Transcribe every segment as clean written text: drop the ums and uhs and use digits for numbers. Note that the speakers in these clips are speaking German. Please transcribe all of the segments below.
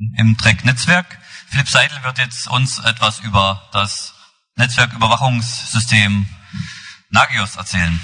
im Track Netzwerk. Philipp Seidel wird jetzt uns etwas über das Netzwerküberwachungssystem Nagios erzählen.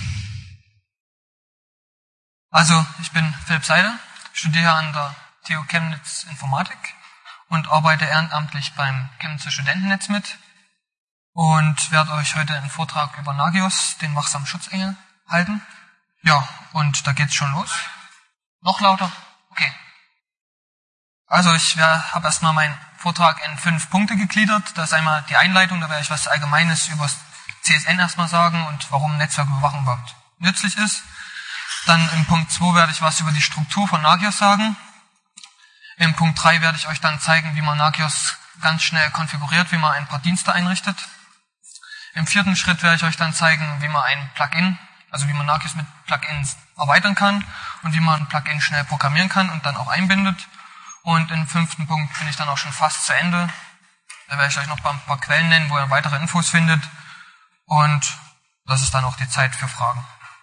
Also, ich bin Philipp Seidel, studiere an der TU Chemnitz Informatik und arbeite ehrenamtlich beim Chemnitzer Studentennetz mit und werde euch heute einen Vortrag über Nagios, den wachsamen Schutzengel, halten. Ja, und da geht's schon los. Noch lauter? Okay. Also ich habe erstmal meinen Vortrag in 5 Punkte gegliedert. Das ist einmal die Einleitung, da werde ich was Allgemeines über CSN erstmal sagen und warum Netzwerküberwachung überhaupt nützlich ist. Dann im Punkt 2 werde ich was über die Struktur von Nagios sagen. Im Punkt 3 werde ich euch dann zeigen, wie man Nagios ganz schnell konfiguriert, wie man ein paar Dienste einrichtet. Im 4. Schritt werde ich euch dann zeigen, wie man ein Plugin, also wie man Nagios mit Plugins erweitern kann und wie man ein Plugin schnell programmieren kann und dann auch einbindet. Und im 5. Punkt bin ich dann auch schon fast zu Ende. Da werde ich euch noch ein paar Quellen nennen, wo ihr weitere Infos findet. Und das ist dann auch die Zeit für Fragen.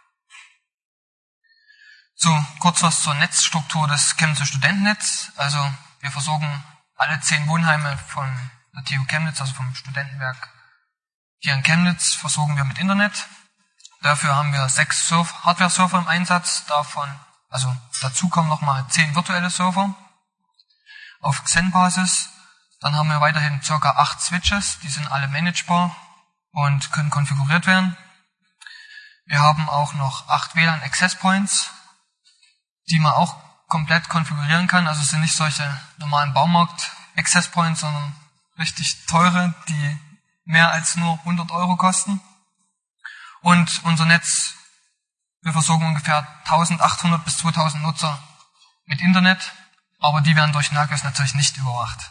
So, kurz was zur Netzstruktur des Chemnitzer Studentennetz. Also wir versorgen alle 10 Wohnheime von der TU Chemnitz, also vom Studentenwerk hier in Chemnitz, versorgen wir mit Internet. Dafür haben wir 6 Hardware-Server im Einsatz. Dazu kommen nochmal 10 virtuelle Server auf Xen-Basis. Dann haben wir weiterhin ca. 8 Switches, die sind alle managebar und können konfiguriert werden. Wir haben auch noch 8 WLAN Access Points, die man auch komplett konfigurieren kann. Also es sind nicht solche normalen Baumarkt Access Points, sondern richtig teure, die mehr als nur 100 € kosten. Und unser Netz, wir versorgen ungefähr 1800 bis 2000 Nutzer mit Internet, aber die werden durch Nagios natürlich nicht überwacht.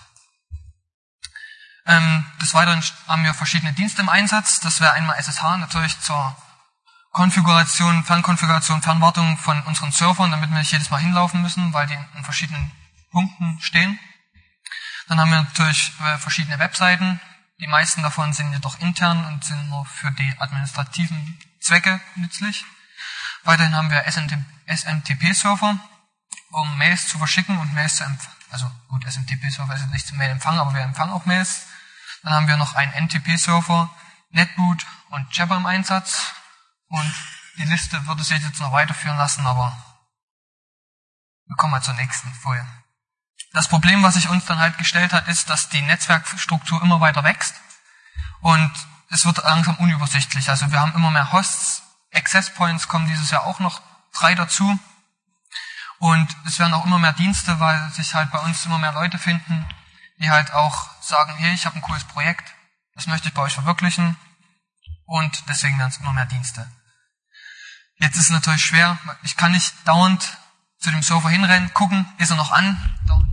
Des Weiteren haben wir verschiedene Dienste im Einsatz. Das wäre einmal SSH, natürlich zur Konfiguration, Fernkonfiguration, Fernwartung von unseren Servern, damit wir nicht jedes Mal hinlaufen müssen, weil die in verschiedenen Punkten stehen. Dann haben wir natürlich verschiedene Webseiten. Die meisten davon sind jedoch intern und sind nur für die administrativen Zwecke nützlich. Weiterhin haben wir SMTP-Server, um Mails zu verschicken und Mails zu empfangen. Also gut, SMTP-Server ist nicht zum Mail-Empfang, aber wir empfangen auch Mails. Dann haben wir noch einen NTP-Server, Netboot und Jabber im Einsatz. Und die Liste würde sich jetzt noch weiterführen lassen, aber wir kommen mal zur nächsten Folie. Das Problem, was sich uns dann halt gestellt hat, ist, dass die Netzwerkstruktur immer weiter wächst und es wird langsam unübersichtlich. Also wir haben immer mehr Hosts, Access Points kommen dieses Jahr auch noch 3 dazu und es werden auch immer mehr Dienste, weil sich halt bei uns immer mehr Leute finden, die halt auch sagen, hey, ich habe ein cooles Projekt, das möchte ich bei euch verwirklichen und deswegen werden es immer mehr Dienste. Jetzt ist es natürlich schwer, ich kann nicht dauernd zu dem Server hinrennen, gucken, ist er noch an?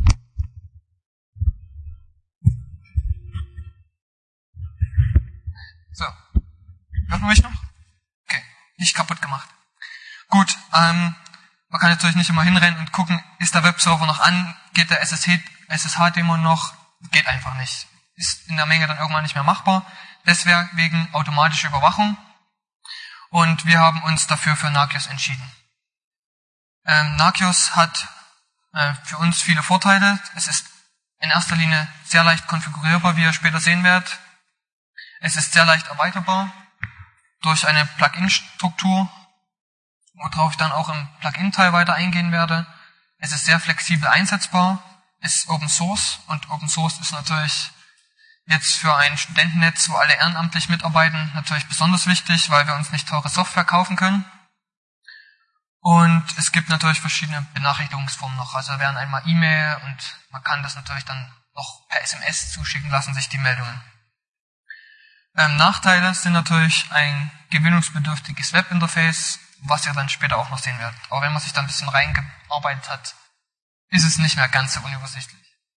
So, hört man mich noch? Okay, nicht kaputt gemacht. Gut, man kann natürlich nicht immer hinrennen und gucken, ist der Webserver noch an, geht der SSH-Dämon noch? Geht einfach nicht. Ist in der Menge dann irgendwann nicht mehr machbar. Deswegen automatische Überwachung. Und wir haben uns dafür für Nagios entschieden. Nagios hat für uns viele Vorteile. Es ist in erster Linie sehr leicht konfigurierbar, wie ihr später sehen werdet. Es ist sehr leicht erweiterbar durch eine Plugin-Struktur, worauf ich dann auch im Plugin-Teil weiter eingehen werde. Es ist sehr flexibel einsetzbar, es ist Open Source und Open Source ist natürlich jetzt für ein Studentennetz, wo alle ehrenamtlich mitarbeiten, natürlich besonders wichtig, weil wir uns nicht teure Software kaufen können. Und es gibt natürlich verschiedene Benachrichtigungsformen noch. Also wir werden einmal E-Mail und man kann das natürlich dann noch per SMS zuschicken lassen, sich die Meldungen. Nachteile sind natürlich ein gewöhnungsbedürftiges Webinterface, was ihr dann später auch noch sehen werdet. Aber wenn man sich da ein bisschen reingearbeitet hat, ist es nicht mehr ganz so unübersichtlich.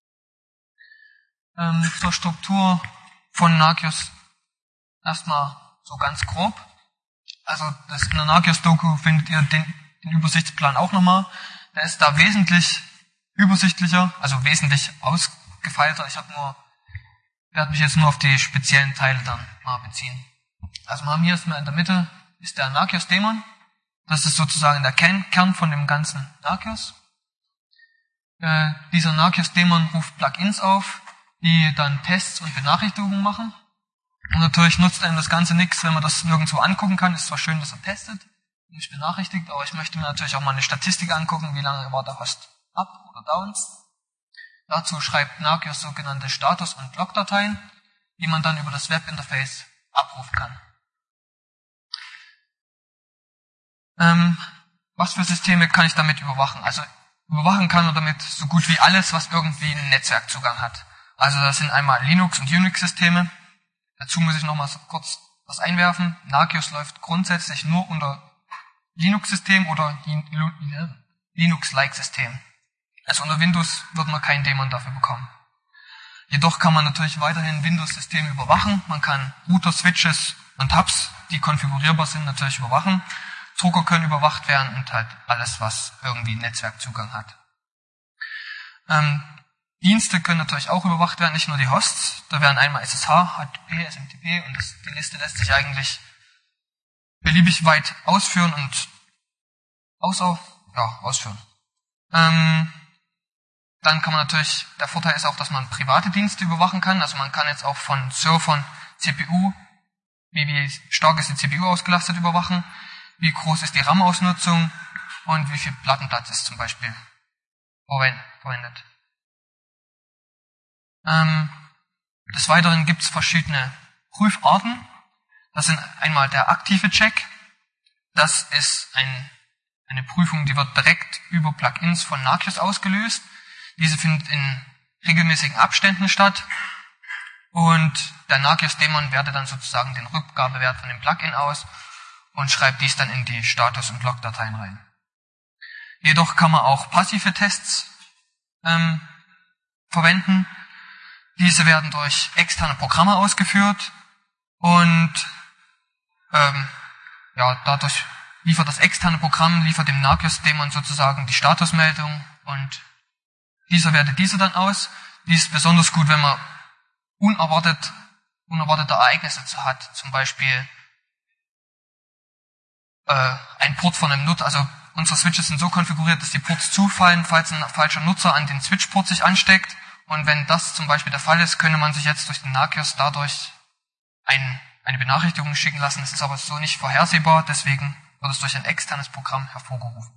Zur Struktur von Nagios erstmal so ganz grob. Also in der Nagios-Doku findet ihr den Übersichtsplan auch nochmal. Der ist da wesentlich übersichtlicher, also wesentlich ausgefeilter. Ich werde mich jetzt nur auf die speziellen Teile dann mal beziehen. Also wir haben hier erstmal in der Mitte ist der Nagios-Dämon. Das ist sozusagen der Kern von dem ganzen Nagios. Dieser Nagios-Daemon ruft Plugins auf, die dann Tests und Benachrichtigungen machen. Und natürlich nutzt einem das Ganze nichts, wenn man das nirgendwo angucken kann. Ist zwar schön, dass er testet, nicht benachrichtigt, aber ich möchte mir natürlich auch mal eine Statistik angucken, wie lange war der Host up oder down. Dazu schreibt Nagios sogenannte Status- und Logdateien, die man dann über das Webinterface abrufen kann. Was für Systeme kann ich damit überwachen? Also überwachen kann man damit so gut wie alles, was irgendwie einen Netzwerkzugang hat. Also das sind einmal Linux- und Unix-Systeme. Dazu muss ich noch mal so kurz was einwerfen. Nagios läuft grundsätzlich nur unter Linux-System oder Linux-like-System. Also unter Windows wird man keinen Daemon dafür bekommen. Jedoch kann man natürlich weiterhin Windows-Systeme überwachen. Man kann Router, Switches und Hubs, die konfigurierbar sind, natürlich überwachen. Drucker können überwacht werden und halt alles, was irgendwie Netzwerkzugang hat. Dienste können natürlich auch überwacht werden, nicht nur die Hosts. Da wären einmal SSH, HTTP, SMTP und die Liste lässt sich eigentlich beliebig weit ausführen und ausführen. Dann kann man natürlich, der Vorteil ist auch, dass man private Dienste überwachen kann. Also man kann jetzt auch von Surfern CPU, wie stark ist die CPU ausgelastet, überwachen, wie groß ist die RAM-Ausnutzung und wie viel Plattenplatz ist zum Beispiel verwendet. Des Weiteren gibt es verschiedene Prüfarten. Das sind einmal der aktive Check. Das ist eine Prüfung, die wird direkt über Plugins von Nagios ausgelöst. Diese findet in regelmäßigen Abständen statt. Und der Nagios-Daemon wertet dann sozusagen den Rückgabewert von dem Plugin aus und schreibt dies dann in die Status- und Logdateien rein. Jedoch kann man auch passive Tests verwenden. Diese werden durch externe Programme ausgeführt und dadurch liefert das externe Programm, liefert dem Nagios-Daemon sozusagen die Statusmeldung und dieser wertet diese dann aus. Dies ist besonders gut, wenn man unerwartete Ereignisse hat, zum Beispiel ein Port von einem Nutzer, also unsere Switches sind so konfiguriert, dass die Ports zufallen, falls ein falscher Nutzer an den Switch-Port sich ansteckt. Und wenn das zum Beispiel der Fall ist, könnte man sich jetzt durch den Nagios dadurch eine Benachrichtigung schicken lassen. Das ist aber so nicht vorhersehbar, deswegen wird es durch ein externes Programm hervorgerufen.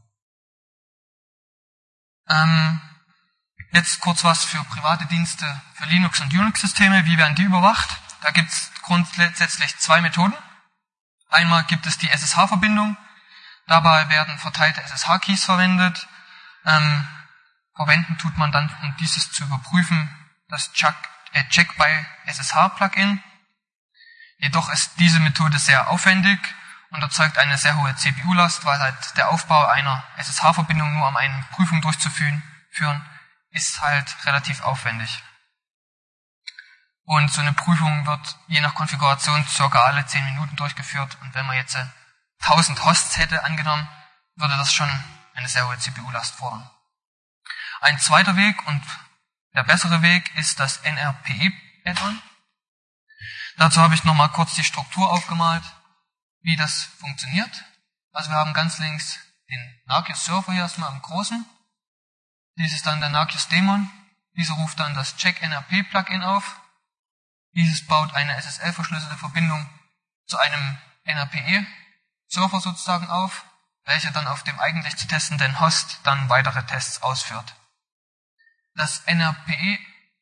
Jetzt kurz was für private Dienste für Linux- und Unix-Systeme. Wie werden die überwacht? Da gibt es grundsätzlich zwei Methoden. Einmal gibt es die SSH-Verbindung. Dabei werden verteilte SSH-Keys verwendet. Verwenden tut man dann, um dieses zu überprüfen, das Check by SSH-Plugin. Jedoch ist diese Methode sehr aufwendig und erzeugt eine sehr hohe CPU-Last, weil halt der Aufbau einer SSH-Verbindung nur um eine Prüfung durchzuführen, ist halt relativ aufwendig. Und so eine Prüfung wird je nach Konfiguration circa alle 10 Minuten durchgeführt. Und wenn man jetzt 1000 Hosts hätte angenommen, würde das schon eine sehr hohe CPU-Last fordern. Ein zweiter Weg und der bessere Weg ist das NRPE-Add-on. Dazu habe ich nochmal kurz die Struktur aufgemalt, wie das funktioniert. Also wir haben ganz links den Nagios-Server hier erstmal im Großen. Dies ist dann der Nagios-Daemon. Dieser ruft dann das Check-NRP-Plugin auf. Dieses baut eine SSL-verschlüsselte Verbindung zu einem NRPE-Server sozusagen auf, welcher dann auf dem eigentlich zu testenden Host dann weitere Tests ausführt. Das NRPE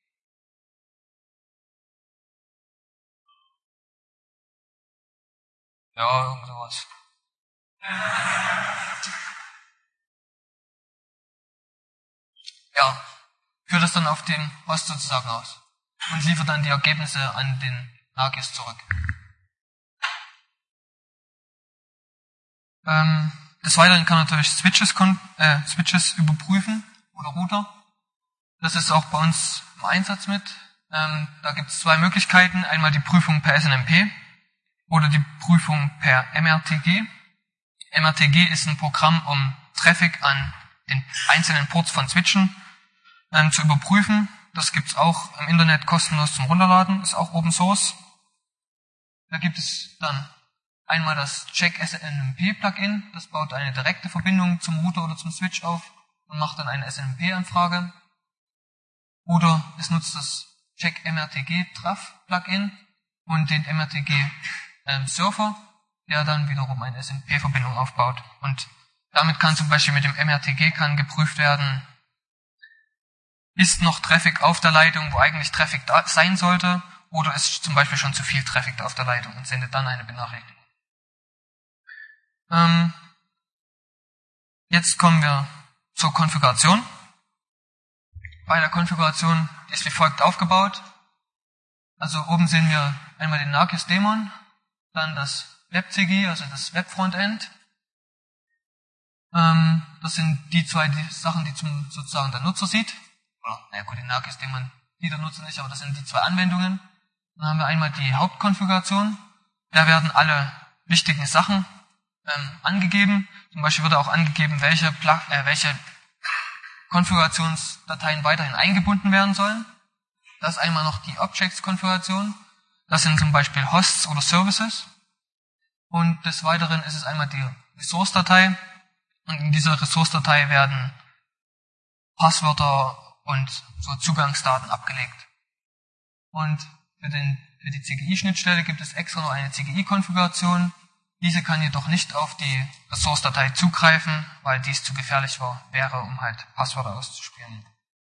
irgend sowas. Führt das dann auf den Host sozusagen aus und liefert dann die Ergebnisse an den Nagios zurück. Des Weiteren kann man natürlich Switches überprüfen oder Router. Das ist auch bei uns im Einsatz mit. Da gibt es zwei Möglichkeiten. Einmal die Prüfung per SNMP oder die Prüfung per MRTG. MRTG ist ein Programm, um Traffic an den einzelnen Ports von Switchen zu überprüfen. Das gibt's auch im Internet kostenlos zum Runterladen, ist auch Open Source. Da gibt es dann einmal das Check SNMP Plugin, das baut eine direkte Verbindung zum Router oder zum Switch auf und macht dann eine SNMP-Anfrage. Oder es nutzt das check-mrtg-traf-Plugin und den mrtg-Surfer, der dann wiederum eine SNMP-Verbindung aufbaut. Und damit kann zum Beispiel mit dem mrtg geprüft werden, ist noch Traffic auf der Leitung, wo eigentlich Traffic da sein sollte, oder ist zum Beispiel schon zu viel Traffic auf der Leitung und sendet dann eine Benachrichtigung. Jetzt kommen wir zur Konfiguration. Bei der Konfiguration ist wie folgt aufgebaut. Also oben sehen wir einmal den Nagios-Daemon, dann das WebCGI, also das Web-Frontend. Das sind die zwei Sachen, die sozusagen der Nutzer sieht. Naja gut, den Nagios-Daemon sieht der Nutzer nicht, aber das sind die zwei Anwendungen. Dann haben wir einmal die Hauptkonfiguration. Da werden alle wichtigen Sachen angegeben. Zum Beispiel wird auch angegeben, welche Konfigurationsdateien weiterhin eingebunden werden sollen. Das ist einmal noch die Objects-Konfiguration. Das sind zum Beispiel Hosts oder Services. Und des Weiteren ist es einmal die Resource-Datei. Und in dieser Resource-Datei werden Passwörter und so Zugangsdaten abgelegt. Und für die CGI-Schnittstelle gibt es extra noch eine CGI-Konfiguration. Diese kann jedoch nicht auf die Resource-Datei zugreifen, weil dies zu gefährlich wäre, um halt Passwörter auszuspielen.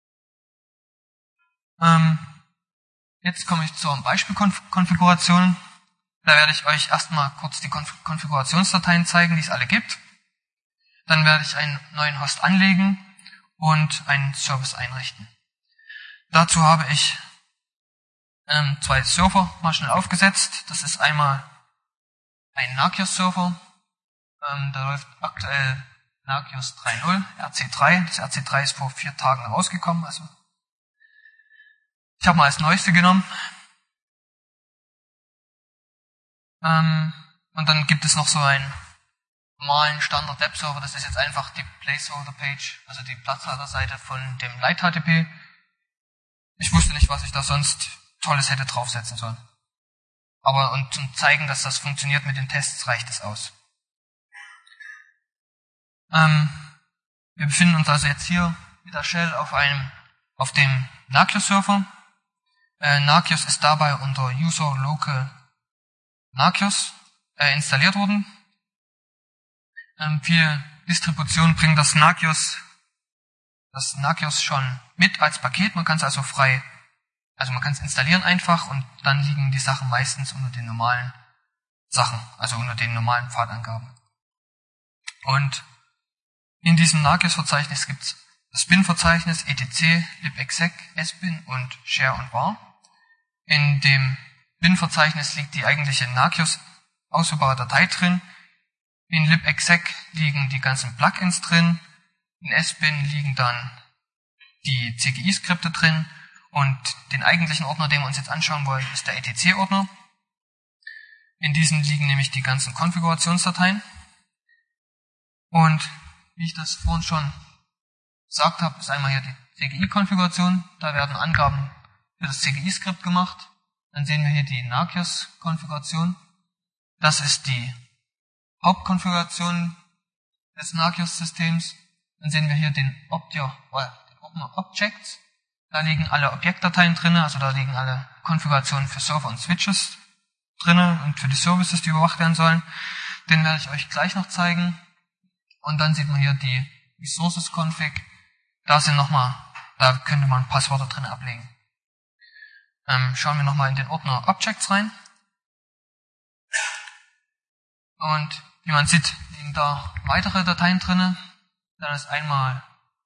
Jetzt komme ich zur Beispielkonfiguration. Da werde ich euch erstmal kurz die Konfigurationsdateien zeigen, die es alle gibt. Dann werde ich einen neuen Host anlegen und einen Service einrichten. Dazu habe ich zwei Server mal schnell aufgesetzt. Das ist einmal ein Nagios-Server. Da läuft aktuell Nagios 3.0, RC3. Das RC3 ist vor 4 Tagen rausgekommen. Also ich habe mal das Neueste genommen. Und dann gibt es noch so einen normalen Standard-Web-Server. Das ist jetzt einfach die Placeholder-Page, also die Platzhalterseite von dem Light-HTTP. Ich wusste nicht, was ich da sonst Tolles hätte draufsetzen sollen. Aber und zum Zeigen, dass das funktioniert mit den Tests, reicht es aus. Wir befinden uns also jetzt hier mit der Shell auf dem Nagios-Server. Nagios ist dabei unter User Local Nagios installiert worden. Viele Distributionen bringen das Nagios schon mit als Paket. Man kann es also man kann es installieren einfach und dann liegen die Sachen meistens unter den normalen Sachen, also unter den normalen Pfadangaben. Und in diesem Nagios-Verzeichnis gibt es das bin-Verzeichnis etc, libexec, sbin und share und var. In dem bin-Verzeichnis liegt die eigentliche Nagios ausführbare Datei drin. In libexec liegen die ganzen Plugins drin. In sbin liegen dann die CGI-Skripte drin. Und den eigentlichen Ordner, den wir uns jetzt anschauen wollen, ist der etc-Ordner. In diesem liegen nämlich die ganzen Konfigurationsdateien. Und wie ich das vorhin schon gesagt habe, ist einmal hier die CGI-Konfiguration. Da werden Angaben für das CGI-Skript gemacht. Dann sehen wir hier die Nagios-Konfiguration. Das ist die Hauptkonfiguration des Nagios-Systems. Dann sehen wir hier den Ordner Objects. Da liegen alle Objektdateien drin, also da liegen alle Konfigurationen für Server und Switches drin und für die Services, die überwacht werden sollen. Den werde ich euch gleich noch zeigen. Und dann sieht man hier die Resources-Config. Da könnte man Passwörter drin ablegen. Schauen wir nochmal in den Ordner Objects rein. Und wie man sieht, liegen da weitere Dateien drin. Dann ist einmal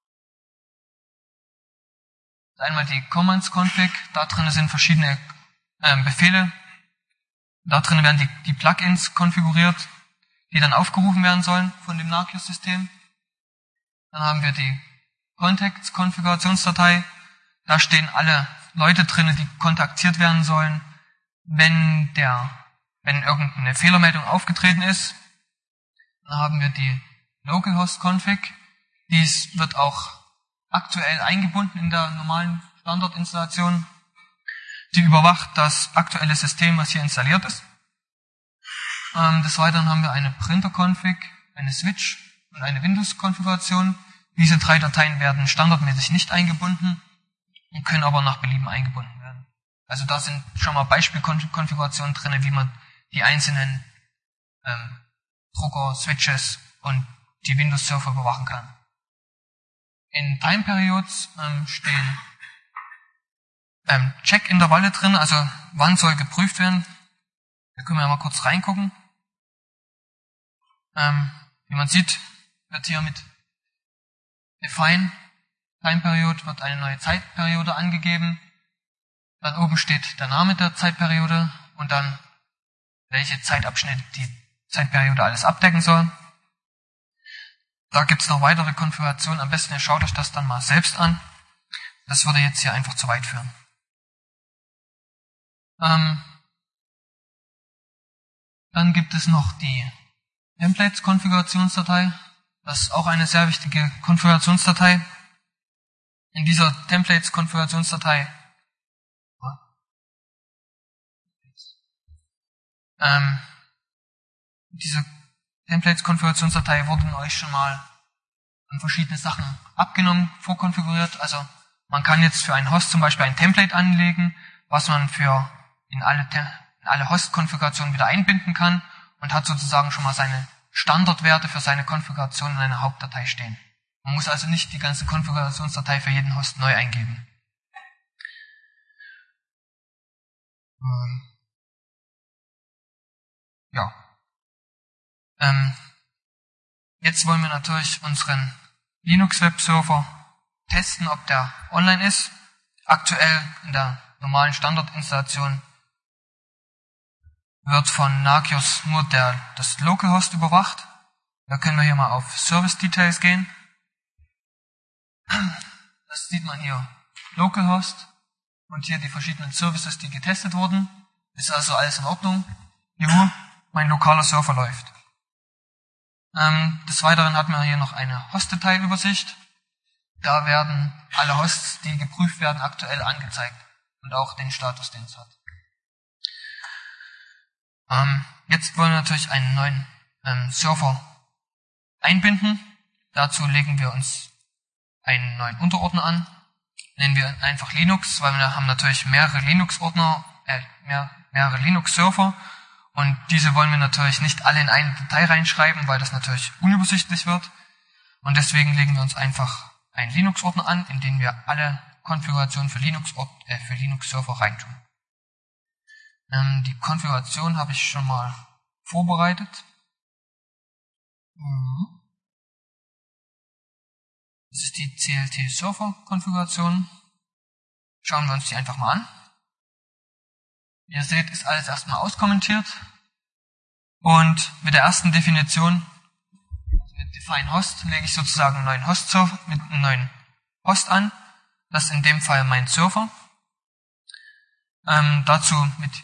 die Commands-Config. Da drin sind verschiedene Befehle. Da drin werden die Plugins konfiguriert, die dann aufgerufen werden sollen von dem Nagios-System. Dann haben wir die Contacts-Konfigurationsdatei. Da stehen alle Leute drin, die kontaktiert werden sollen, wenn irgendeine Fehlermeldung aufgetreten ist. Dann haben wir die Localhost-Config. Dies wird auch aktuell eingebunden in der normalen Standardinstallation. Die überwacht das aktuelle System, was hier installiert ist. Des Weiteren haben wir eine Printer-Config, eine Switch und eine Windows-Konfiguration. Diese 3 Dateien werden standardmäßig nicht eingebunden und können aber nach Belieben eingebunden werden. Also da sind schon mal Beispielkonfigurationen drin, wie man die einzelnen Drucker, Switches und die Windows-Server überwachen kann. In Time Periods stehen Check-Intervalle drin, also wann soll geprüft werden. Da können wir mal kurz reingucken. Wie man sieht, wird hier mit Define Time Period wird eine neue Zeitperiode angegeben. Dann oben steht der Name der Zeitperiode und dann welche Zeitabschnitte die Zeitperiode alles abdecken soll. Da gibt es noch weitere Konfigurationen. Am besten ihr schaut euch das dann mal selbst an. Das würde jetzt hier einfach zu weit führen. Dann gibt es noch die Templates-Konfigurationsdatei. Das ist auch eine sehr wichtige Konfigurationsdatei. In dieser Templates-Konfigurationsdatei wurden euch schon mal verschiedene Sachen abgenommen, vorkonfiguriert. Also man kann jetzt für einen Host zum Beispiel ein Template anlegen, was man in alle Host-Konfigurationen wieder einbinden kann und hat sozusagen schon mal seine Standardwerte für seine Konfiguration in einer Hauptdatei stehen. Man muss also nicht die ganze Konfigurationsdatei für jeden Host neu eingeben. Ja. Jetzt wollen wir natürlich unseren Linux-Webserver testen, ob der online ist. Aktuell in der normalen Standardinstallation wird von Nagios nur das Localhost überwacht. Da können wir hier mal auf Service Details gehen. Das sieht man hier. Localhost und hier die verschiedenen Services, die getestet wurden. Ist also alles in Ordnung. Juhu, mein lokaler Server läuft. Des Weiteren hat man hier noch eine Host-Dateiübersicht. Da werden alle Hosts, die geprüft werden, aktuell angezeigt und auch den Status, den es hat. Jetzt wollen wir natürlich einen neuen Server einbinden. Dazu legen wir uns einen neuen Unterordner an. Nennen wir einfach Linux, weil wir haben natürlich mehrere Linux-Ordner, mehrere Linux-Server. Und diese wollen wir natürlich nicht alle in eine Datei reinschreiben, weil das natürlich unübersichtlich wird. Und deswegen legen wir uns einfach einen Linux-Ordner an, in den wir alle Konfigurationen für Linux-Server reintun. Die Konfiguration habe ich schon mal vorbereitet. Das ist die CLT-Server-Konfiguration. Schauen wir uns die einfach mal an. Wie ihr seht, ist alles erstmal auskommentiert. Und mit der ersten Definition, also mit Define Host, lege ich sozusagen einen neuen Host-Server mit einem neuen Host an. Das ist in dem Fall mein Server. Dazu mit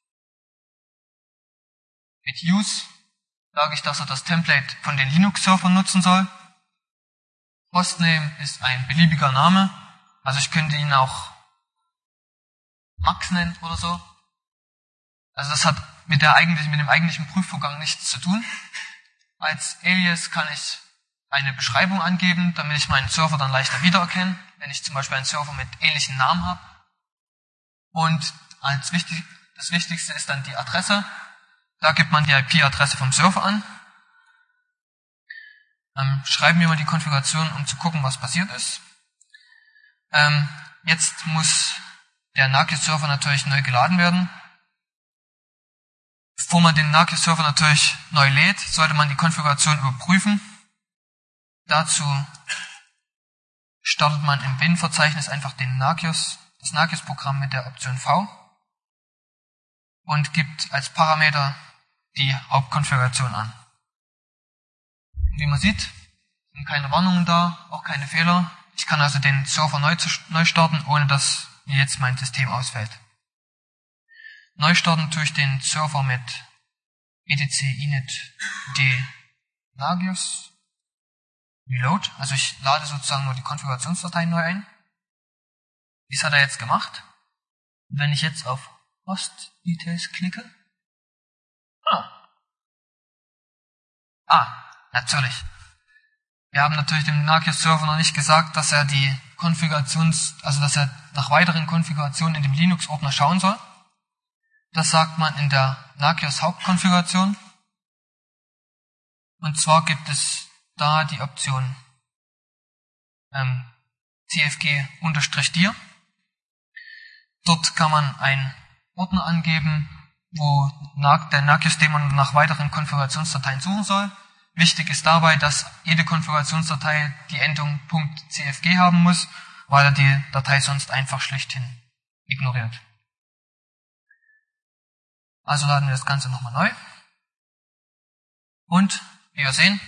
Use sage ich, dass er das Template von den Linux-Servern nutzen soll. Hostname ist ein beliebiger Name. Also ich könnte ihn auch Max nennen oder so. Also das hat mit dem eigentlichen Prüfvorgang nichts zu tun. Als Alias kann ich eine Beschreibung angeben, damit ich meinen Server dann leichter wiedererkenne, wenn ich zum Beispiel einen Server mit ähnlichen Namen habe. Und das Wichtigste ist dann die Adresse. Da gibt man die IP-Adresse vom Server an. Schreiben wir mal die Konfiguration, um zu gucken, was passiert ist. Jetzt muss der Nagios-Server natürlich neu geladen werden. Bevor man den Nagios-Server natürlich neu lädt, sollte man die Konfiguration überprüfen. Dazu startet man im Bin-Verzeichnis einfach das Nagios-Programm mit der Option V und gibt als Parameter die Hauptkonfiguration an. Wie man sieht, sind keine Warnungen da, auch keine Fehler. Ich kann also den Server neu starten, ohne dass mir jetzt mein System ausfällt. Neu starten tue ich den Server mit etc init d nagios reload. Also ich lade sozusagen nur die Konfigurationsdatei neu ein. Dies hat er jetzt gemacht. Und wenn ich jetzt auf Host Details klicke, natürlich. Wir haben natürlich dem Nagios-Server noch nicht gesagt, dass er dass er nach weiteren Konfigurationen in dem Linux-Ordner schauen soll. Das sagt man in der Nagios Hauptkonfiguration. Und zwar gibt es da die Option cfg-dir. Dort kann man einen Ordner angeben, wo der Nagios-Daemon nach weiteren Konfigurationsdateien suchen soll. Wichtig ist dabei, dass jede Konfigurationsdatei die Endung .cfg haben muss, weil er die Datei sonst einfach schlechthin ignoriert. Also laden wir das Ganze nochmal neu. Und wie wir sehen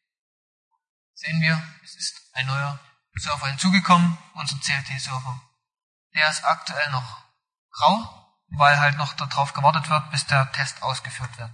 wir, es ist ein neuer Server hinzugekommen, unser CLT-Server. Der ist aktuell noch grau, weil halt noch darauf gewartet wird, bis der Test ausgeführt wird.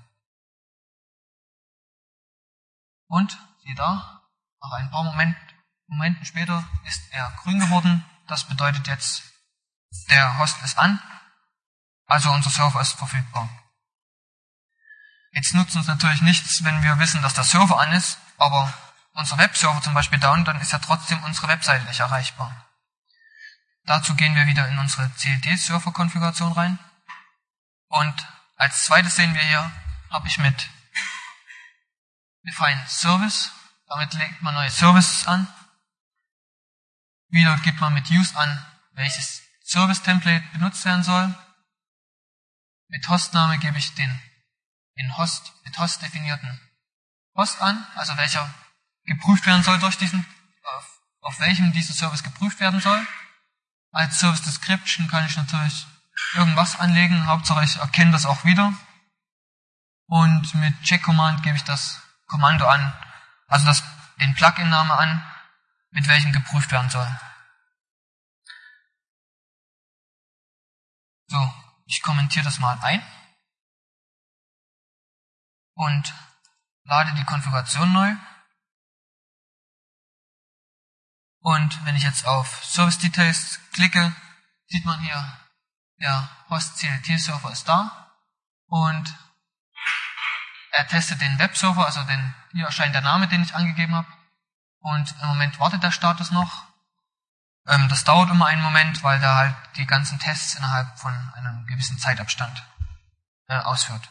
Und, siehe da, nach ein paar Momenten später ist er grün geworden. Das bedeutet jetzt, der Host ist an, also unser Server ist verfügbar. Jetzt nutzt uns natürlich nichts, wenn wir wissen, dass der Server an ist, aber unser Webserver zum Beispiel down, dann ist ja trotzdem unsere Webseite nicht erreichbar. Dazu gehen wir wieder in unsere CLD-Server-Konfiguration rein. Und als zweites sehen wir hier, habe ich mit Define Service, damit legt man neue Services an. Wieder gibt man mit Use an, welches Service-Template benutzt werden soll. Mit Hostname gebe ich den mit Host definierten Host an, also welcher geprüft werden soll durch auf welchem dieser Service geprüft werden soll. Als Service Description kann ich natürlich irgendwas anlegen, Hauptsache ich erkenne das auch wieder. Und mit Check Command gebe ich das Kommando an, also den Plugin-Name an, mit welchem geprüft werden soll. So, ich kommentiere das mal ein und lade die Konfiguration neu. Und wenn ich jetzt auf Service Details klicke, sieht man hier, der Host CLT-Server ist da und er testet den Webserver, also hier erscheint der Name, den ich angegeben habe. Und im Moment wartet der Status noch. Das dauert immer einen Moment, weil der halt die ganzen Tests innerhalb von einem gewissen Zeitabstand ausführt.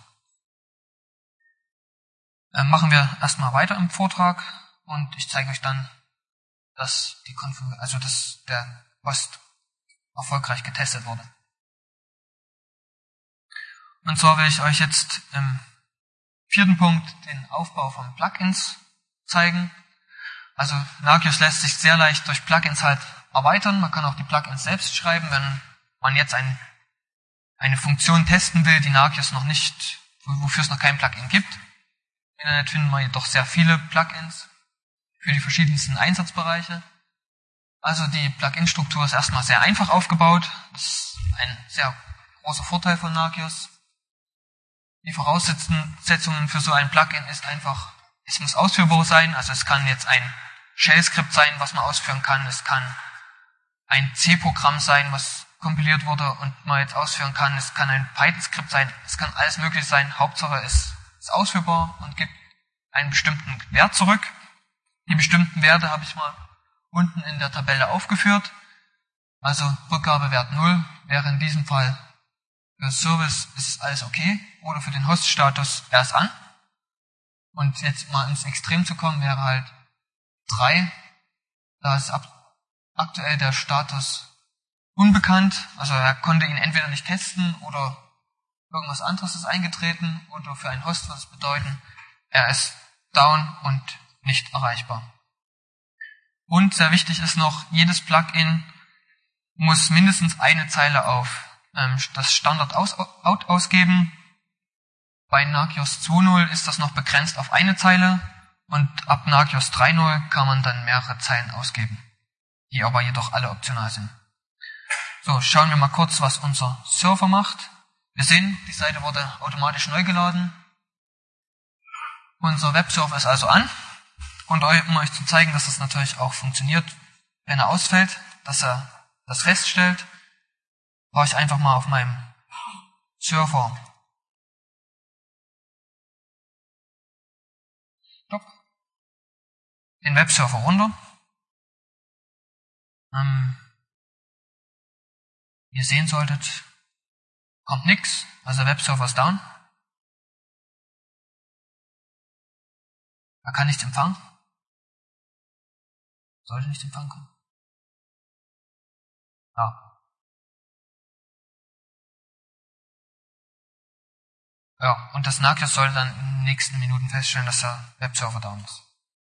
Machen wir erstmal weiter im Vortrag und ich zeige euch dann, dass der Host erfolgreich getestet wurde. Und zwar will ich euch jetzt im 4. Punkt den Aufbau von Plugins zeigen. Also Nagios lässt sich sehr leicht durch Plugins halt erweitern. Man kann auch die Plugins selbst schreiben, wenn man jetzt eine Funktion testen will, die Nagios noch nicht, wofür es noch kein Plugin gibt. Im Internet finden wir jedoch sehr viele Plugins für die verschiedensten Einsatzbereiche. Also die Plugin-Struktur ist erstmal sehr einfach aufgebaut. Das ist ein sehr großer Vorteil von Nagios. Die Voraussetzungen für so ein Plugin ist einfach, es muss ausführbar sein. Also es kann jetzt ein Shell-Skript sein, was man ausführen kann. Es kann ein C-Programm sein, was kompiliert wurde und man jetzt ausführen kann. Es kann ein Python-Skript sein. Es kann alles mögliche sein. Hauptsache es ist ausführbar und gibt einen bestimmten Wert zurück. Die bestimmten Werte habe ich mal unten in der Tabelle aufgeführt. Also Rückgabewert 0 wäre in diesem Fall für Service ist alles okay oder für den Host-Status wäre es an. Und jetzt mal ins Extrem zu kommen wäre halt 3. Da ist aktuell der Status unbekannt. Also er konnte ihn entweder nicht testen oder irgendwas anderes ist eingetreten oder für einen Host wird es bedeuten, er ist down und nicht erreichbar. Und sehr wichtig ist noch, jedes Plugin muss mindestens eine Zeile auf das Standard-Out ausgeben. Bei Nagios 2.0 ist das noch begrenzt auf eine Zeile und ab Nagios 3.0 kann man dann mehrere Zeilen ausgeben, die aber jedoch alle optional sind. So, schauen wir mal kurz, was unser Server macht. Wir sehen, die Seite wurde automatisch neu geladen. Unser Webserver ist also an. Und um euch zu zeigen, dass das natürlich auch funktioniert, wenn er ausfällt, dass er das feststellt, brauche ich einfach mal auf meinem Server den Webserver runter. Wie ihr sehen solltet, kommt nichts, also der Webserver ist down. Er kann nichts empfangen. Sollte nicht empfangen können. Ja, und das Nagios sollte dann in den nächsten Minuten feststellen, dass der Webserver down ist.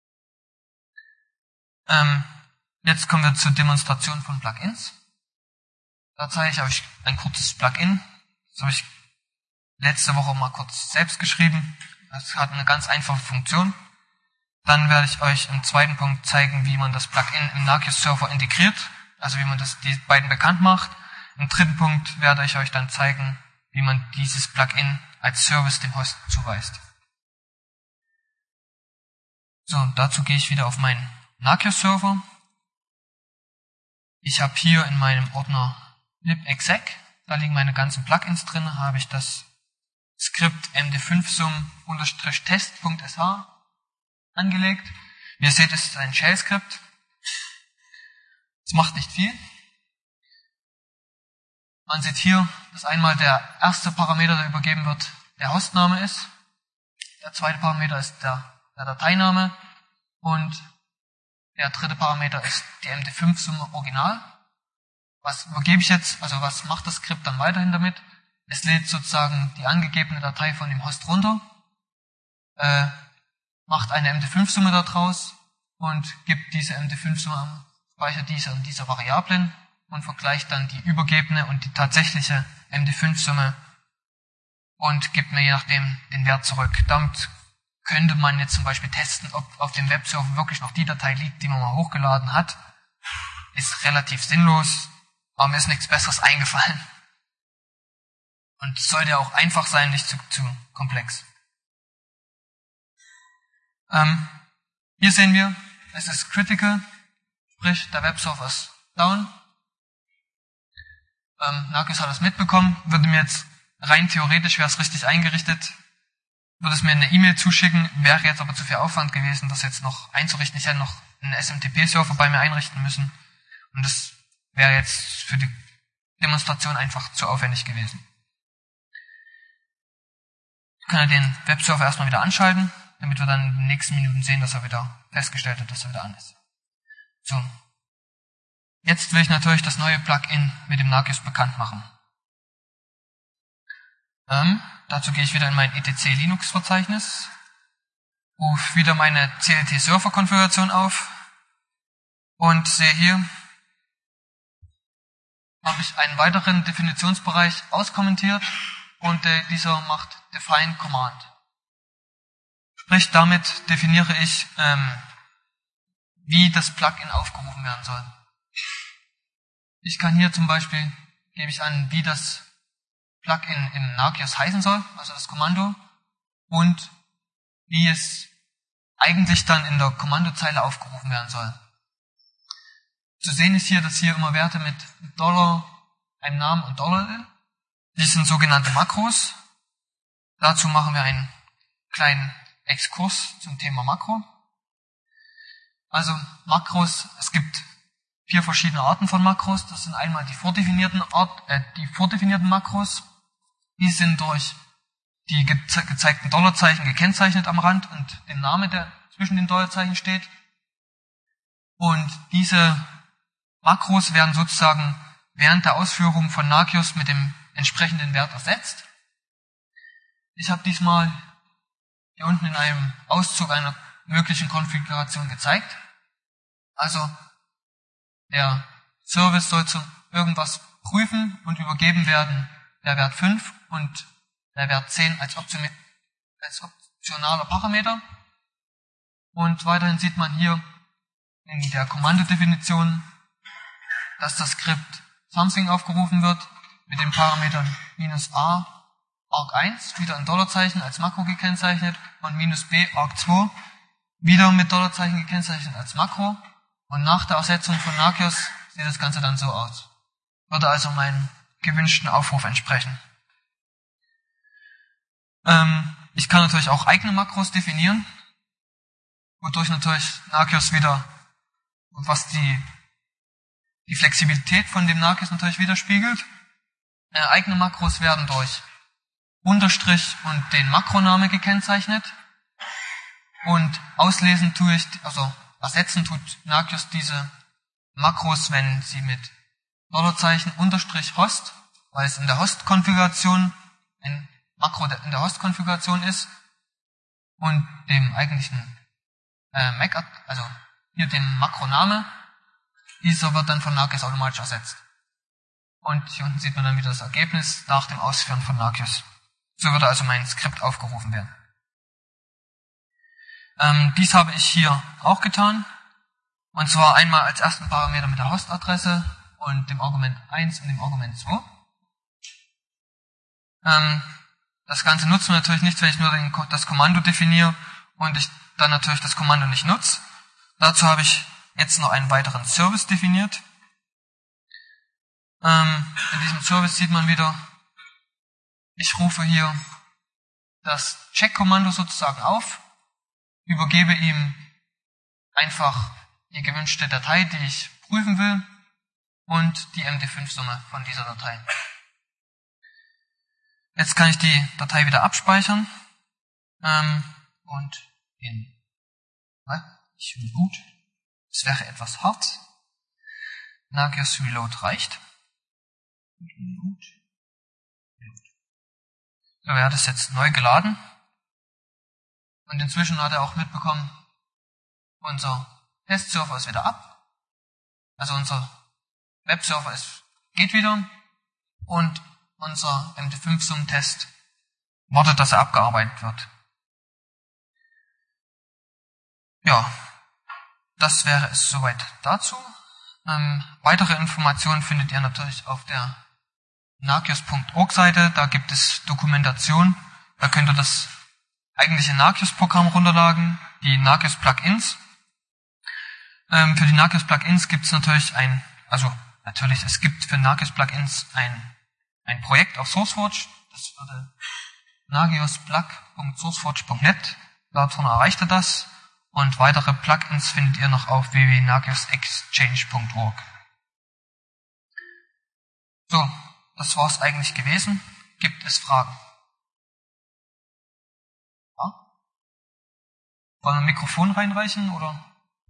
Jetzt kommen wir zur Demonstration von Plugins. Da zeige ich euch ein kurzes Plugin. Das habe ich letzte Woche mal kurz selbst geschrieben. Das hat eine ganz einfache Funktion. Dann werde ich euch im zweiten Punkt zeigen, wie man das Plugin im Nagios Server integriert, also wie man die beiden bekannt macht. Im dritten Punkt werde ich euch dann zeigen, wie man dieses Plugin als Service dem Host zuweist. So, dazu gehe ich wieder auf meinen Nagios Server. Ich habe hier in meinem Ordner libexec, da liegen meine ganzen Plugins drin, habe ich das Skript md5sum-test.sh angelegt. Wie ihr seht, ist es ein Shell-Skript. Es macht nicht viel. Man sieht hier, dass einmal der erste Parameter, der übergeben wird, der Hostname ist. Der zweite Parameter ist der Dateiname. Und der dritte Parameter ist die MD5-Summe Original. Was übergebe ich jetzt, also was macht das Skript dann weiterhin damit? Es lädt sozusagen die angegebene Datei von dem Host runter, macht eine MD5-Summe daraus und gibt diese MD5-Summe, speichert diese und diese Variablen und vergleicht dann die übergebene und die tatsächliche MD5-Summe und gibt mir je nachdem den Wert zurück. Damit könnte man jetzt zum Beispiel testen, ob auf dem Webserver wirklich noch die Datei liegt, die man mal hochgeladen hat. Ist relativ sinnlos, aber mir ist nichts Besseres eingefallen. Und es sollte auch einfach sein, nicht zu komplex. Hier sehen wir, es ist critical, sprich der Webserver ist down. Nagios hat das mitbekommen, würde mir jetzt rein theoretisch, wäre es richtig eingerichtet, würde es mir eine E-Mail zuschicken, wäre jetzt aber zu viel Aufwand gewesen, das jetzt noch einzurichten. Ich hätte noch einen SMTP-Server bei mir einrichten müssen und das wäre jetzt für die Demonstration einfach zu aufwendig gewesen. Ich kann ja den Webserver erstmal wieder anschalten, damit wir dann in den nächsten Minuten sehen, dass er wieder festgestellt hat, dass er wieder an ist. So. Jetzt will ich natürlich das neue Plugin mit dem Nagios bekannt machen. Dazu gehe ich wieder in mein etc Linux Verzeichnis, rufe wieder meine CLT Server Konfiguration auf und sehe hier, habe ich einen weiteren Definitionsbereich auskommentiert und dieser macht define command. Sprich, damit definiere ich, wie das Plugin aufgerufen werden soll. Ich kann hier zum Beispiel, gebe ich an, wie das Plugin im Nagios heißen soll, also das Kommando, und wie es eigentlich dann in der Kommandozeile aufgerufen werden soll. Zu sehen ist hier, dass hier immer Werte mit $, einem Namen und $. Dies sind sogenannte Makros. Dazu machen wir einen kleinen Exkurs zum Thema Makro. Also Makros, es gibt 4 verschiedene Arten von Makros. Das sind einmal die vordefinierten Makros. Die sind durch die gezeigten Dollarzeichen gekennzeichnet am Rand und den Namen, der zwischen den Dollarzeichen steht. Und diese Makros werden sozusagen während der Ausführung von Nagios mit dem entsprechenden Wert ersetzt. Ich habe diesmal hier unten in einem Auszug einer möglichen Konfiguration gezeigt. Also der Service soll zu irgendwas prüfen und übergeben werden der Wert 5 und der Wert 10 als optionaler Parameter. Und weiterhin sieht man hier in der Kommandodefinition, dass das Skript something aufgerufen wird mit dem Parameter -a arg1, wieder in Dollarzeichen als Makro gekennzeichnet, und -b arg2, wieder mit Dollarzeichen gekennzeichnet als Makro. Und nach der Ersetzung von Nagios sieht das Ganze dann so aus. Würde also meinem gewünschten Aufruf entsprechen. Ich kann natürlich auch eigene Makros definieren. wodurch natürlich Nagios wieder, was die Flexibilität von dem Nagios natürlich widerspiegelt. Eigene Makros werden durch Unterstrich und den Makroname gekennzeichnet. Und auslesen tue ich, also ersetzen tut Nagios diese Makros, wenn sie mit Dollarzeichen unterstrich Host, weil es in der Host-Konfiguration ein Makro in der Host-Konfiguration ist, und dem eigentlichen MAC, also hier dem Makroname, dieser wird dann von Nagios automatisch ersetzt. Und hier unten sieht man dann wieder das Ergebnis nach dem Ausführen von Nagios. So würde also mein Skript aufgerufen werden. Dies habe ich hier auch getan. Und zwar einmal als ersten Parameter mit der Hostadresse und dem Argument 1 und dem Argument 2. Das Ganze nutzen wir natürlich nicht, wenn ich nur das Kommando definiere und ich dann natürlich das Kommando nicht nutze. Dazu habe ich jetzt noch einen weiteren Service definiert. In diesem Service sieht man wieder, ich rufe hier das Check-Kommando sozusagen auf, übergebe ihm einfach die gewünschte Datei, die ich prüfen will, und die MD5-Summe von dieser Datei. Jetzt kann ich die Datei wieder abspeichern und ich reboot. Es wäre etwas hart. Nagios Reload reicht. So, er hat es jetzt neu geladen. Und inzwischen hat er auch mitbekommen, unser Testserver ist wieder ab. Also unser Webserver geht wieder. Und unser MD5-Sum-Test wartet, dass er abgearbeitet wird. Ja, das wäre es soweit dazu. Weitere Informationen findet ihr natürlich auf der nagios.org-Seite. Da gibt es Dokumentation. Da könnt ihr das eigentliche Nagios-Programm runterladen, die Nagios-Plugins. Für die Nagios-Plugins gibt es natürlich es gibt für Nagios-Plugins ein Projekt auf SourceForge. Das würde nagiosplug.sourceforge.net. Davon erreicht ihr das. Und weitere Plugins findet ihr noch auf www.nagiosexchange.org. So, das war's eigentlich gewesen. Gibt es Fragen? Ja? Wollen wir ein Mikrofon reinreichen, oder?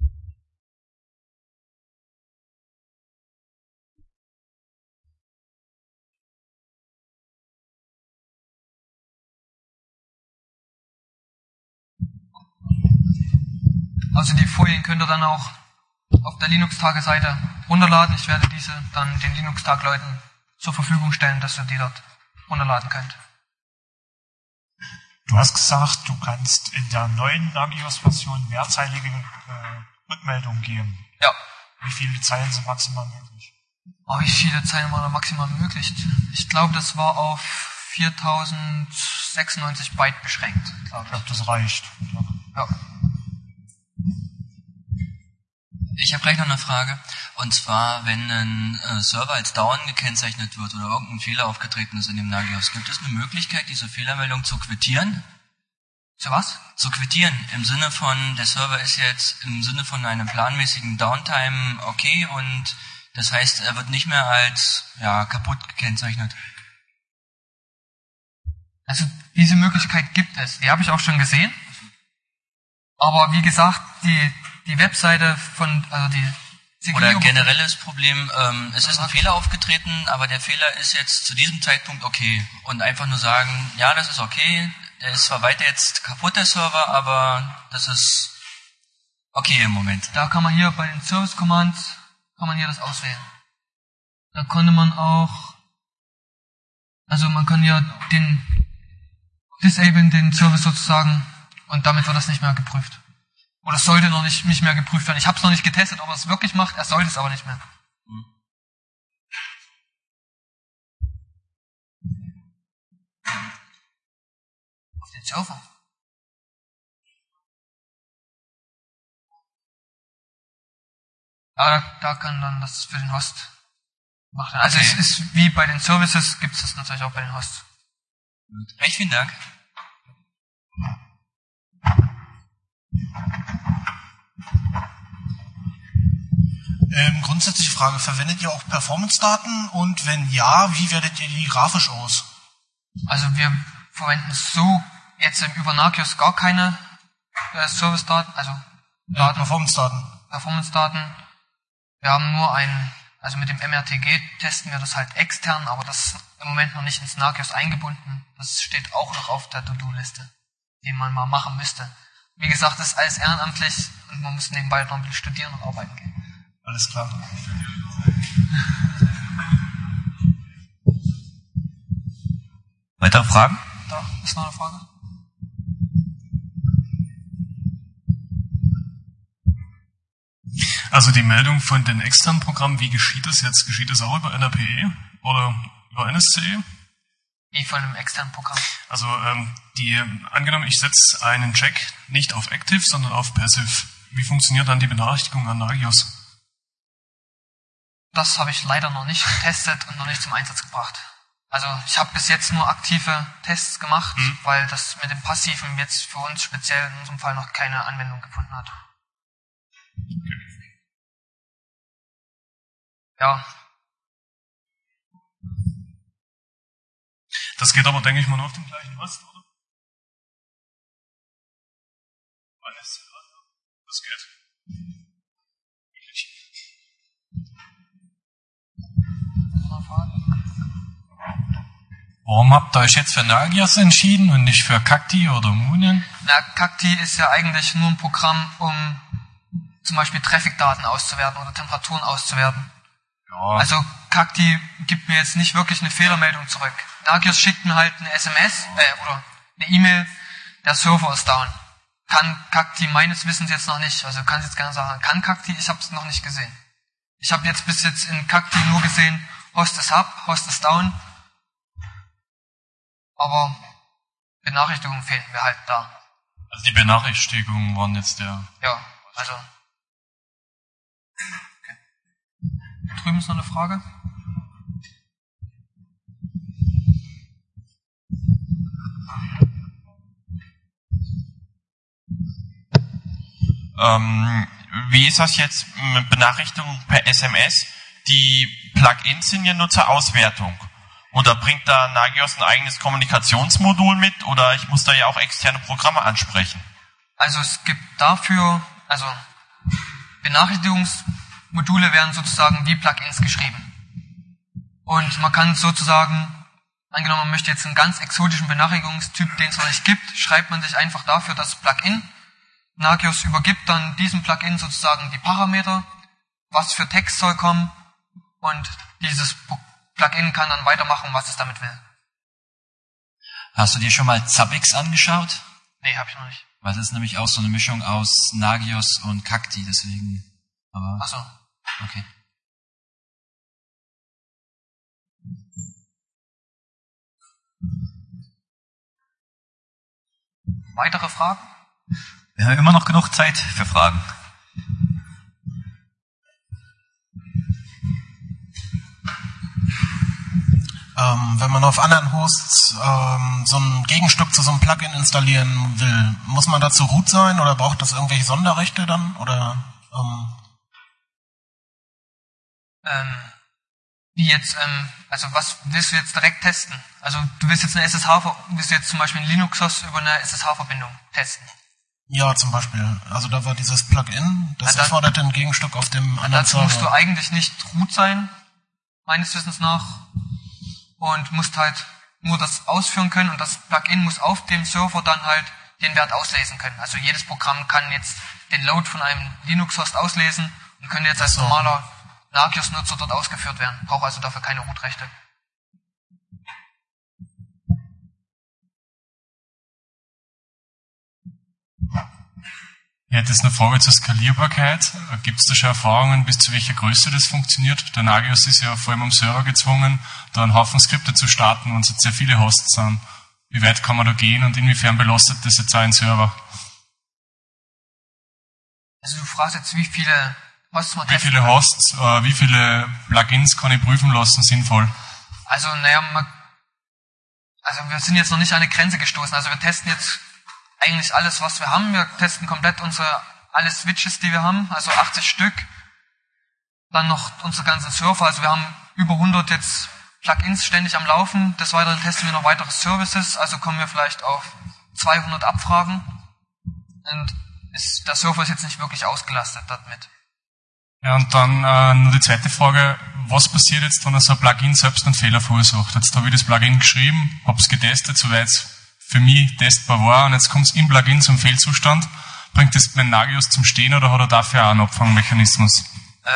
Also die Folien könnt ihr dann auch auf der Linux-Tage-Seite runterladen. Ich werde diese dann den Linux-Tag-Leuten zur Verfügung stellen, dass ihr die dort runterladen könnt. Du hast gesagt, du kannst in der neuen Nagios-Version mehrzeilige Rückmeldungen geben. Ja. Wie viele Zeilen sind maximal möglich? Wie viele Zeilen waren da maximal möglich? Ich glaube, das war auf 4096 Byte beschränkt. Ich glaube, das reicht. Ja. Ich habe gleich noch eine Frage. Und zwar, wenn ein Server als down gekennzeichnet wird oder irgendein Fehler aufgetreten ist in dem Nagios, gibt es eine Möglichkeit, diese Fehlermeldung zu quittieren? Zu was? Zu quittieren. Im Sinne von, der Server ist jetzt im Sinne von einem planmäßigen Downtime okay und das heißt, er wird nicht mehr als kaputt gekennzeichnet. Also diese Möglichkeit gibt es. Die habe ich auch schon gesehen. Aber wie gesagt, die Webseite oder generelles Problem, es ist ein Fehler aufgetreten, aber der Fehler ist jetzt zu diesem Zeitpunkt okay. Und einfach nur sagen, ja, das ist okay, der ist zwar weiter jetzt kaputt, der Server, aber das ist okay im Moment. Da kann man hier bei den Service Commands, das auswählen. Da konnte man auch, man kann ja disablen den Service sozusagen und damit wird das nicht mehr geprüft. Oder es sollte noch nicht mehr geprüft werden. Ich habe es noch nicht getestet, ob er es wirklich macht. Er sollte es aber nicht mehr. Auf den Server. Da kann dann das für den Host machen. Also Okay. es ist wie bei den Services, gibt es das natürlich auch bei den Hosts. Recht vielen Dank. Grundsätzliche Frage, verwendet ihr auch Performance-Daten und wenn ja, wie wertet ihr die grafisch aus? Also wir verwenden so jetzt über Nagios gar keine Service-Daten, also Daten, Performance-Daten. Wir haben nur also mit dem MRTG testen wir das halt extern, aber das ist im Moment noch nicht ins Nagios eingebunden. Das steht auch noch auf der To-Do-Liste, die man mal machen müsste. Wie gesagt, das ist alles ehrenamtlich und man muss nebenbei noch ein bisschen studieren und arbeiten gehen. Alles klar. Weitere Fragen? Da ist noch eine Frage. Also die Meldung von den externen Programmen, wie geschieht das jetzt? Geschieht das auch über NRPE oder über NSCE? Wie von einem externen Programm? Also angenommen, ich setze einen Check nicht auf Active, sondern auf Passive. Wie funktioniert dann die Benachrichtigung an Nagios? Das habe ich leider noch nicht getestet und noch nicht zum Einsatz gebracht. Also ich habe bis jetzt nur aktive Tests gemacht, weil das mit dem Passiven jetzt für uns speziell in unserem Fall noch keine Anwendung gefunden hat. Ja. Das geht aber, denke ich mal, nur auf dem gleichen Host, oder? Das geht. Warum habt ihr euch jetzt für Nagios entschieden und nicht für Cacti oder Munion? Na, Cacti ist ja eigentlich nur ein Programm, um zum Beispiel Traffic-Daten auszuwerten oder Temperaturen auszuwerten. Ja. Also Cacti gibt mir jetzt nicht wirklich eine Fehlermeldung zurück. Nagios schickt mir halt eine SMS oder eine E-Mail, der Server ist down. Kann Cacti meines Wissens jetzt noch nicht. Also kann ich jetzt gerne sagen, kann Cacti, ich habe es noch nicht gesehen. Ich habe jetzt bis jetzt in Cacti nur gesehen, Host ist up, Host ist down. Aber Benachrichtigungen fehlen mir halt da. Also die Benachrichtigungen waren jetzt der... Ja, also... Okay. Drüben ist noch eine Frage. Wie ist das jetzt mit Benachrichtigungen per SMS? Die Plugins sind ja nur zur Auswertung. Oder bringt da Nagios ein eigenes Kommunikationsmodul mit? Oder ich muss da ja auch externe Programme ansprechen? Also es gibt dafür, also Benachrichtigungsmodule werden sozusagen wie Plugins geschrieben. Und man kann sozusagen, angenommen man möchte jetzt einen ganz exotischen Benachrichtigungstyp, den es noch nicht gibt, schreibt man sich einfach dafür das Plugin. Nagios übergibt dann diesem Plugin sozusagen die Parameter, was für Text soll kommen und dieses Plugin kann dann weitermachen, was es damit will. Hast du dir schon mal Zabbix angeschaut? Nee, habe ich noch nicht. Weil das ist nämlich auch so eine Mischung aus Nagios und Cacti, deswegen. Aber Ach so. okay. Weitere Fragen? Wir haben immer noch genug Zeit für Fragen. Wenn man auf anderen Hosts so ein Gegenstück zu so einem Plugin installieren will, muss man dazu root sein oder braucht das irgendwelche Sonderrechte dann? Oder Wie jetzt, also was willst du jetzt direkt testen? Also du willst jetzt willst du jetzt zum Beispiel einen Linux-Host über eine SSH-Verbindung testen? ja, zum Beispiel. Also da war dieses Plugin, das erfordert ein Gegenstück auf dem anderen Dazu musst du Server. eigentlich nicht root sein, meines Wissens nach, und musst halt nur das ausführen können und das Plugin muss auf dem Server dann halt den Wert auslesen können. Also jedes Programm kann jetzt den Load von einem Linux-Host auslesen und könnte jetzt als normaler Nagios-Nutzer dort ausgeführt werden. Braucht also dafür keine Root-Rechte. Ja, das ist eine Frage zur Skalierbarkeit. Gibt es da schon Erfahrungen, bis zu welcher Größe das funktioniert? Der Nagios ist ja vor allem am Server gezwungen, da einen Haufen Skripte zu starten, und es jetzt sehr viele Hosts sind. Wie weit kann man da gehen und inwiefern belastet das jetzt auch einen Server? Also du fragst jetzt, wie viele Hosts man Wie viele Hosts, wie viele Plugins kann ich prüfen lassen, sinnvoll? Also, naja, wir sind jetzt noch nicht an eine Grenze gestoßen. Also wir testen jetzt eigentlich alles, was wir haben. Wir testen komplett unsere alle Switches, die wir haben, also 80 Stück. Dann noch unsere ganzen Server, also wir haben über 100 jetzt Plugins ständig am Laufen. Des Weiteren testen wir noch weitere Services, also kommen wir vielleicht auf 200 Abfragen. Und der Server ist jetzt nicht wirklich ausgelastet damit. Ja, und dann nur die zweite Frage, was passiert jetzt, wenn so ein Plugin selbst einen Fehler verursacht? Jetzt habe ich das Plugin geschrieben, habe es getestet, soweit es für mich testbar war, und jetzt kommt es im Plugin zum Fehlzustand. Bringt das mein Nagios zum Stehen oder hat er dafür auch einen Abfangmechanismus?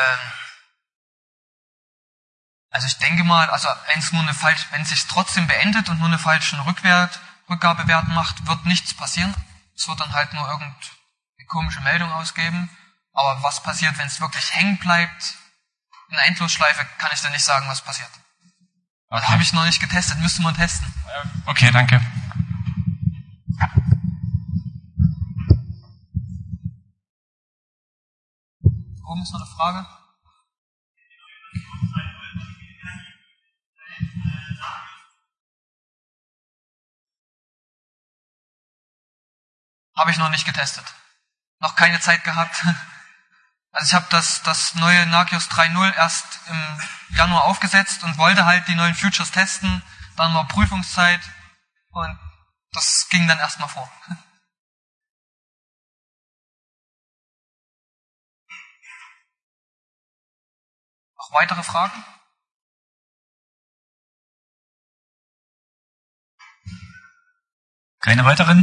Also ich denke mal, also wenn es sich trotzdem beendet und nur eine falsche Rückgabewert macht, wird nichts passieren. Es wird dann halt nur irgendeine komische Meldung ausgeben. Aber was passiert, wenn es wirklich hängen bleibt, in einer Endlosschleife, kann ich dir nicht sagen, was passiert. Okay. Habe ich noch nicht getestet, müsste man testen. Okay, danke. Oben ist noch eine Frage. Habe ich noch nicht getestet. Noch keine Zeit gehabt. Also ich habe das neue Nagios 3.0 erst im Januar aufgesetzt und wollte halt die neuen Futures testen. Dann war Prüfungszeit und das ging dann erstmal vor. Noch weitere Fragen? Keine weiteren?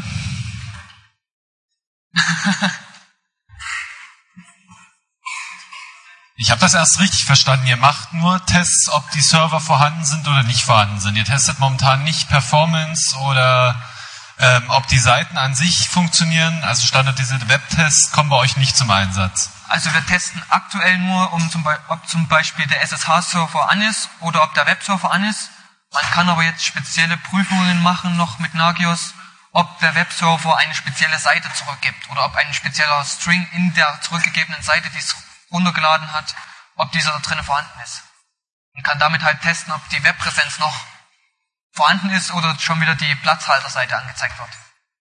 Ich habe das erst richtig verstanden. Ihr macht nur Tests, ob die Server vorhanden sind oder nicht vorhanden sind. Ihr testet momentan nicht Performance oder ob die Seiten an sich funktionieren. Also standardisierte Webtests kommen bei euch nicht zum Einsatz. Also wir testen aktuell nur, ob zum Beispiel der SSH-Server an ist oder ob der Webserver an ist. Man kann aber jetzt spezielle Prüfungen machen noch mit Nagios, ob der Webserver eine spezielle Seite zurückgibt oder ob ein spezieller String in der zurückgegebenen Seite, die es runtergeladen hat, ob dieser da drinnen vorhanden ist. Man kann damit halt testen, ob die Webpräsenz noch vorhanden ist oder schon wieder die Platzhalterseite angezeigt wird.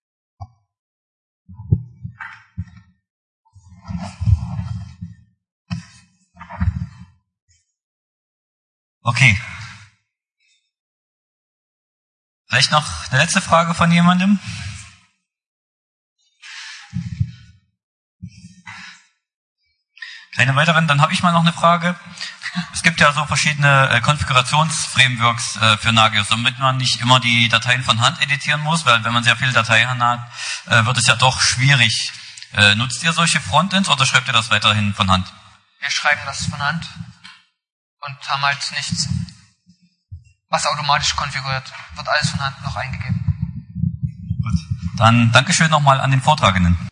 Okay. Vielleicht noch eine letzte Frage von jemandem? Keine weiteren, dann habe ich mal noch eine Frage. Es gibt ja so verschiedene Konfigurationsframeworks für Nagios, damit man nicht immer die Dateien von Hand editieren muss, weil wenn man sehr viele Dateien hat, wird es ja doch schwierig. Nutzt ihr solche Frontends oder schreibt ihr das weiterhin von Hand? Wir schreiben das von Hand und haben halt nichts, was automatisch konfiguriert. Wird alles von Hand noch eingegeben. Gut. Dann Dankeschön nochmal an den Vortragenden.